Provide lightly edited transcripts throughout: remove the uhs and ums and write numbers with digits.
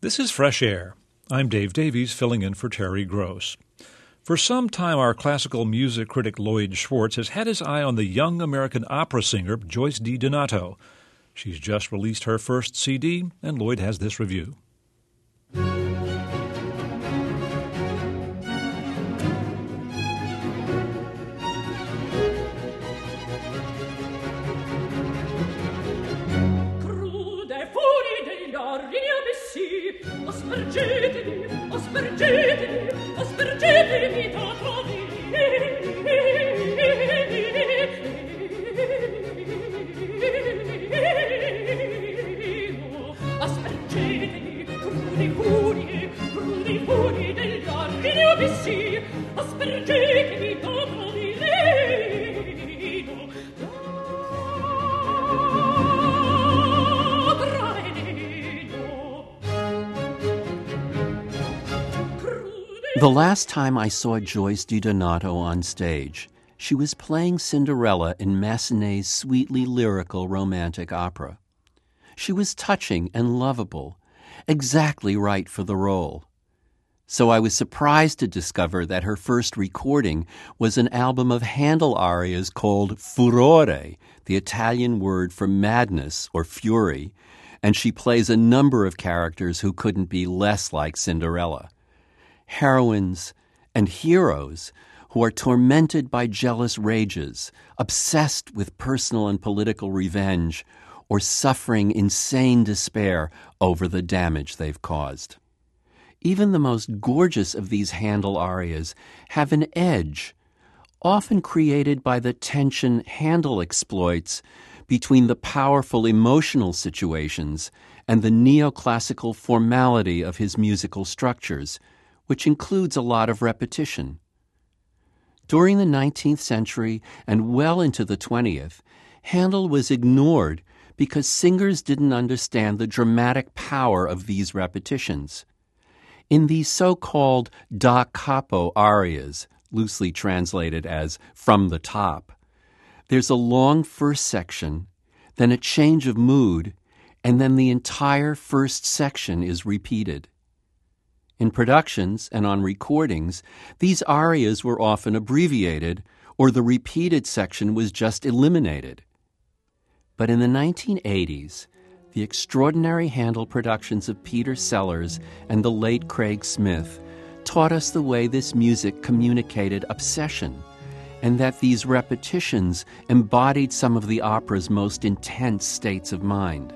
This is Fresh Air. I'm Dave Davies, filling in for Terry Gross. For some time, our classical music critic Lloyd Schwartz has had his eye on the young American opera singer Joyce DiDonato. She's just released her first CD, and Lloyd has this review. Aspergetevi dopo di aspergetevi, crudi furie degli aridi abissi, aspergetevi dopo di The last time I saw Joyce DiDonato on stage, she was playing Cinderella in Massenet's sweetly lyrical romantic opera. She was touching and lovable, exactly right for the role. So I was surprised to discover that her first recording was an album of Handel arias called Furore, the Italian word for madness or fury, and she plays a number of characters who couldn't be less like Cinderella. Heroines and heroes who are tormented by jealous rages, obsessed with personal and political revenge, or suffering insane despair over the damage they've caused. Even the most gorgeous of these Handel arias have an edge, often created by the tension Handel exploits between the powerful emotional situations and the neoclassical formality of his musical structures, which includes a lot of repetition. During the 19th century and well into the 20th, Handel was ignored because singers didn't understand the dramatic power of these repetitions. In these so-called da capo arias, loosely translated as from the top, there's a long first section, then a change of mood, and then the entire first section is repeated. In productions and on recordings, these arias were often abbreviated, or the repeated section was just eliminated. But in the 1980s, the extraordinary Handel productions of Peter Sellers and the late Craig Smith taught us the way this music communicated obsession, and that these repetitions embodied some of the opera's most intense states of mind.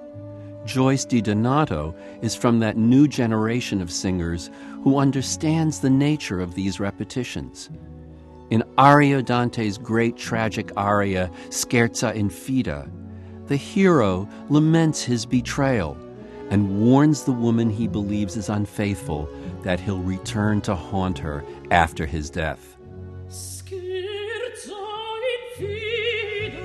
Joyce DiDonato is from that new generation of singers who understands the nature of these repetitions. In Ariodante's great tragic aria, Scherza in Fida, the hero laments his betrayal and warns the woman he believes is unfaithful that he'll return to haunt her after his death. Scherza in Fida.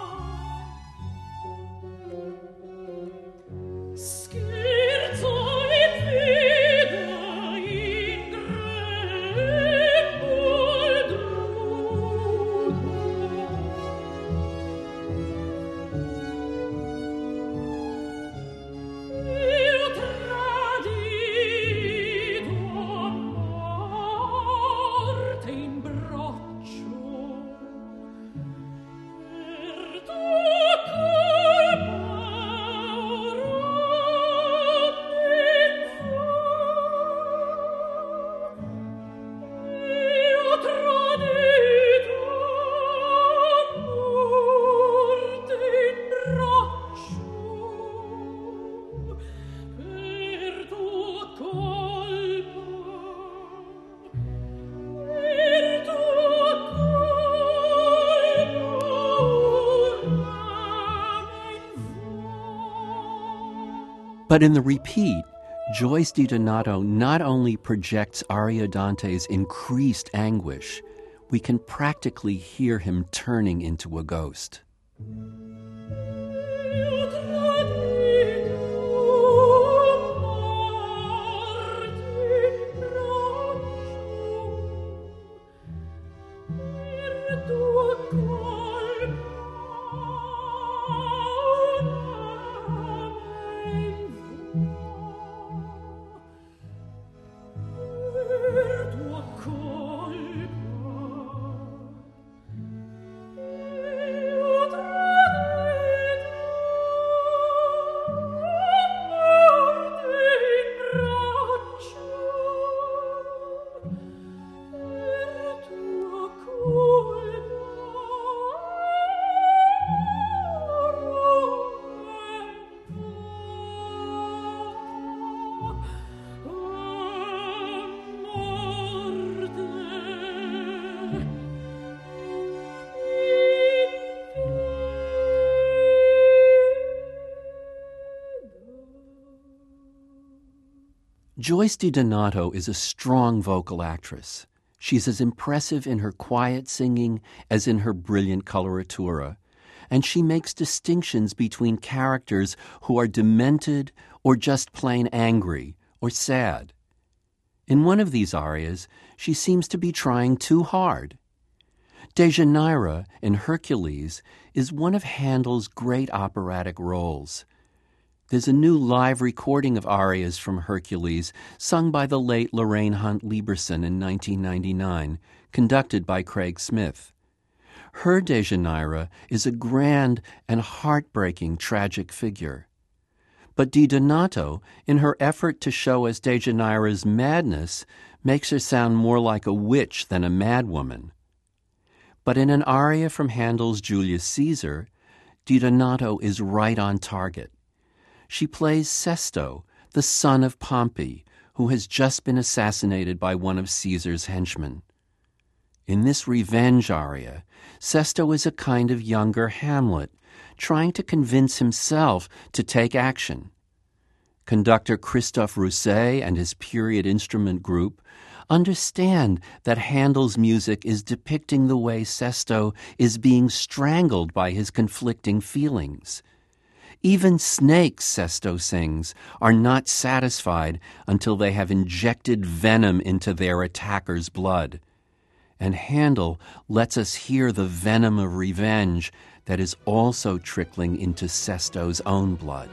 But in the repeat, Joyce DiDonato not only projects Ariodante's increased anguish, we can practically hear him turning into a ghost. Joyce DiDonato is a strong vocal actress. She's as impressive in her quiet singing as in her brilliant coloratura, and she makes distinctions between characters who are demented or just plain angry or sad. In one of these arias, she seems to be trying too hard. Deianira in Hercules is one of Handel's great operatic roles. There's a new live recording of arias from Hercules sung by the late Lorraine Hunt Lieberson in 1999, conducted by Craig Smith. Her Deianira is a grand and heartbreaking tragic figure. But DiDonato, in her effort to show us Deianira's madness, makes her sound more like a witch than a madwoman. But in an aria from Handel's Julius Caesar, DiDonato is right on target. She plays Sesto, the son of Pompey, who has just been assassinated by one of Caesar's henchmen. In this revenge aria, Sesto is a kind of younger Hamlet, trying to convince himself to take action. Conductor Christophe Rousset and his period instrument group understand that Handel's music is depicting the way Sesto is being strangled by his conflicting feelings. Even snakes, Sesto sings, are not satisfied until they have injected venom into their attacker's blood. And Handel lets us hear the venom of revenge that is also trickling into Sesto's own blood.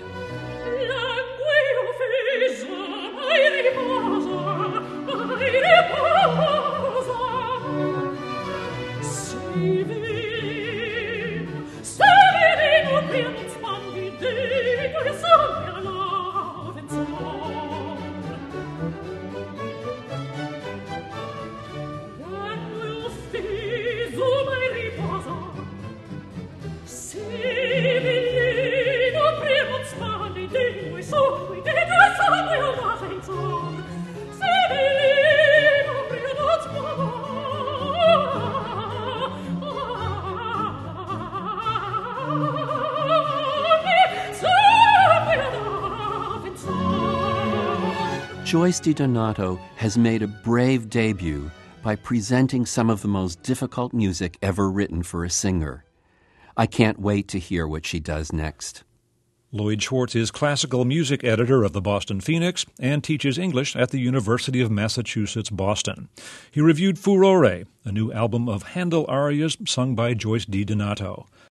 Joyce DiDonato has made a brave debut by presenting some of the most difficult music ever written for a singer. I can't wait to hear what she does next. Lloyd Schwartz is classical music editor of the Boston Phoenix and teaches English at the University of Massachusetts, Boston. He reviewed Furore, a new album of Handel arias sung by Joyce DiDonato.